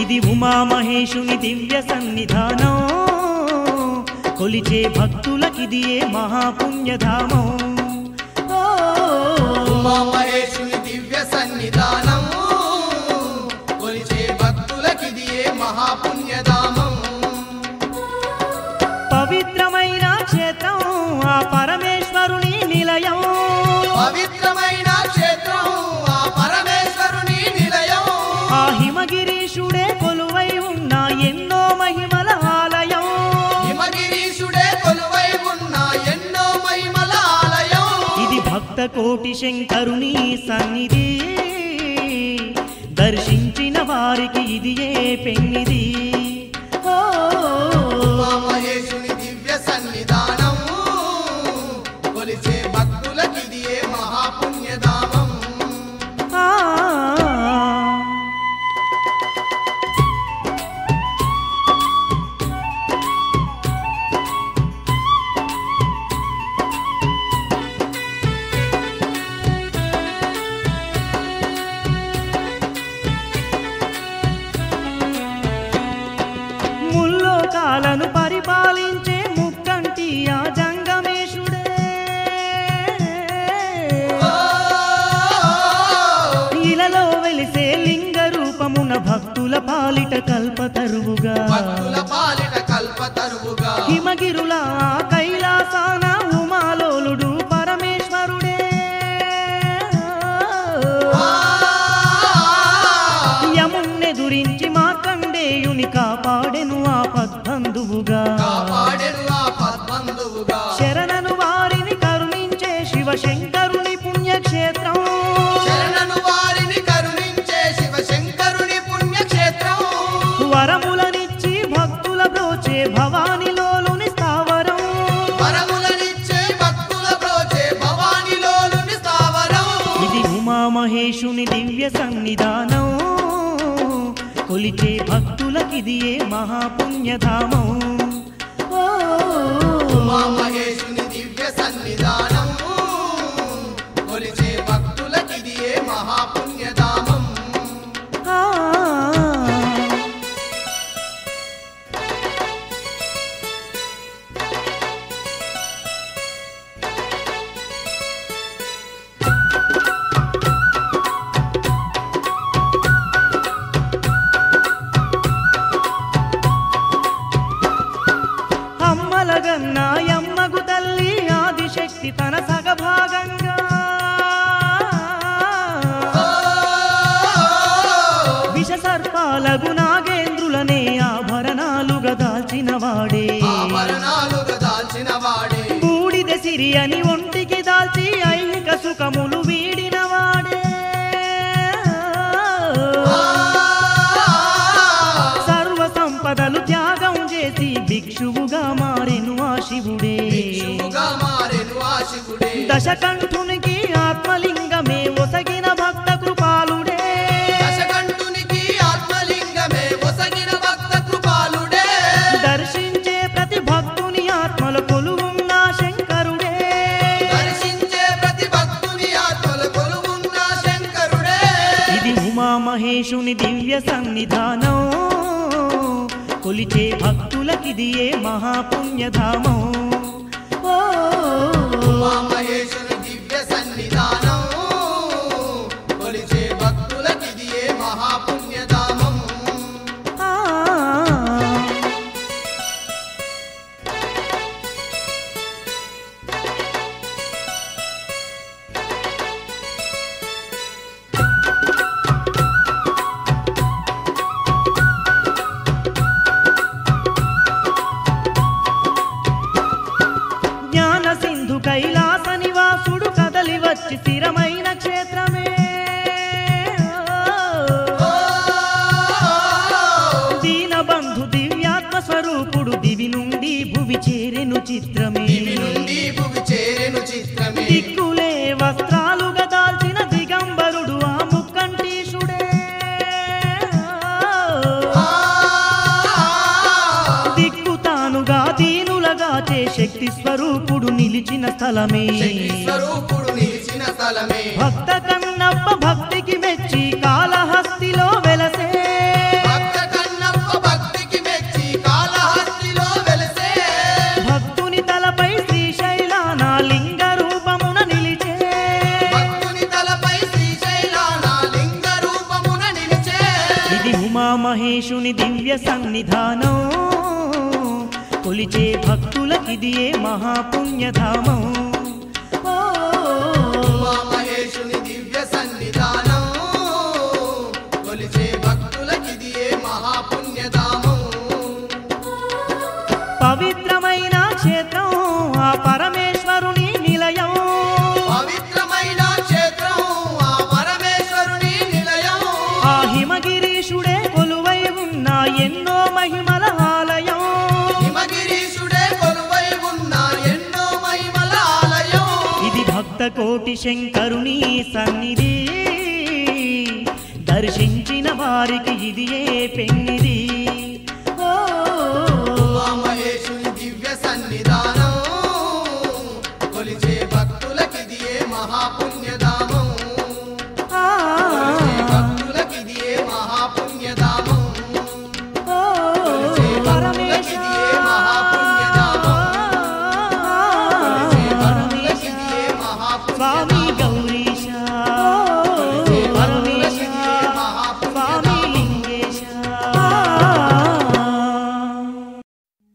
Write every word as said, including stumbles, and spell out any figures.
ఇది ఉమామహేశుని దివ్య సన్నిధానం కొలిచే భక్తులకిదియే మహాపుణ్యధామం ఉమామహేశుని దివ్య సన్నిధానం కొలిచే భక్తులకిదియే మహాపుణ్యధామం పవిత్రమైన క్షేత్రం ఆ పరమేశ్వరుని నిలయం పవిత్రమైన క్షేత్రం ఆ పరమేశ్వరుని నిలయం ఆ హిమగిరీశుడే కొలువై ఉన్న ఎన్నో మహిమల ఆలయం హిమగిరీశుడే కొలువై ఉన్న ఎన్నో మహిమల ఆలయం ఇది భక్త కోటి శంకరుని సన్నిధి దర్శించిన వారికి ఇది ఏ పెన్నిది ఉమామహేశుని దివ్య సన్నిధానం కొలిచే భక్తులకిదియే మహాపుణ్యధామం ముల్లోకాలను పరిపాలించే ముక్కంటి ఆ జంగమేశుడే ఇలలో వెలిసే లింగ రూపమున భక్తుల పాలిట కల్పతరువుగా భక్తుల పాలిట కల్పతరువుగా హిమగిరుల కైలాసాన ఉమాలోలుడు పరమేశ్వరుడే యమున్నెదురించి మార్కండేయుని కాపాడెను ఆ పద్బంధువుగా కాపాడెను ఆ పద్బంధువుగా శరణను వారిని కరుణించే శివశంకరుని పుణ్యక్షేత్రం శరణను వారిని కరుణించే శివశంకరుని పుణ్యక్షేత్రం వరములనిచ్చి భక్తుల బ్రోచే భవానిలోలుని స్థావరం వరములనిచ్చే భక్తుల బ్రోచే భవానిలోలుని స్థావరం ఇది ఉమామహేశుని దివ్య సన్నిధానం కొలిచే భక్తులకిదియే మహాపుణ్యధామం ఉమామహేశుని దివ్య సన్నిధానం కొలిచే భక్తులకిదియే మహాపుణ్యధామం అమ్మలగన్న యమ్మగు తల్లి ఆదిశక్తి తన సగభాగంగా విష సర్పాలగు నాగేంద్రులనే ఆభరణాలుగా దాల్చిన వాడే ఆభరణాలుగా దాల్చిన వాడే బూడిద సిరి అని ఒంటికి దాల్చి ఐహిక సుఖములు వీడిన వాడే సర్వ సంపదలు త్యాగం చేసి భిక్షువుగా మారెను ఆ శివుడే శివుగా మారెను ఆ శివుడే దశకంఠునికి ఆత్మలింగమే ఒసగిన భక్త కృపాలుడే దశకంఠునికి ఆత్మలింగమే ఒసగిన భక్త కృపాలుడే దర్శించే ప్రతి భక్తుని ఆత్మల కొలువున్న శంకరుడే దర్శించే ప్రతి భక్తుని ఆత్మల కొలువున్న శంకరుడే ఇది ఉమామహేశుని దివ్య సన్నిధానం కొలిచే భక్తులకిదియే మహాపుణ్యధామం ఉమామహేశుని దివ్య సన్నిధానం కొలిచే భక్తులకిదియే మహాపుణ్యధామం జ్ఞాన సింధు కైలాస నివాసుడు కదలి వచ్చి స్థిరమైన క్షేత్రమే దీనబంధు దివ్యాత్మ స్వరూపుడు దివి నుండి భువి చేరెను చిత్రమే దివి నుండి భువి చేరెను చిత్రమే దిక్కులే వస్త్రాలుగా దాల్చిన దిగంబరుడు ఆ ముక్కంటీశుడే దిక్కు తానుగా దీనులగా చే శక్తి స్వరూపుడు నిలిచిన స్థలమే శక్తి స్వరూపుడు నిలిచిన స్థలమే భక్త కన్నప్ప భక్తికి మెచ్చి కాళహస్తిలో వెలసే భక్త ఉమామహేశుని దివ్య సన్నిధానం కొలిచే భక్తులకిదియే మహాపుణ్యధామం ఓ ఉమామహేశుని దివ్య సన్నిధానం కొలిచే భక్తులకిదియే మహాపుణ్యధామం పవిత్రమైన క్షేత్రం ఆ పరమేశ్వరుని నిలయం పవిత్రమైన క్షేత్రం ఆ పరమేశ్వరుని నిలయం ఆ హిమగిరీశుడే కొలువై ఉన్న ఎన్నో మహిమల ఆలయం హిమగిరీశుడే కొలువై ఉన్న ఎన్నో మహిమల ఆలయం ఇది భక్త కోటి శంకరుని సన్నిధి దర్శించిన వారికి ఇది ఏ పెన్నిది ఓ ఉమామహేశుని దివ్య సన్నిధానం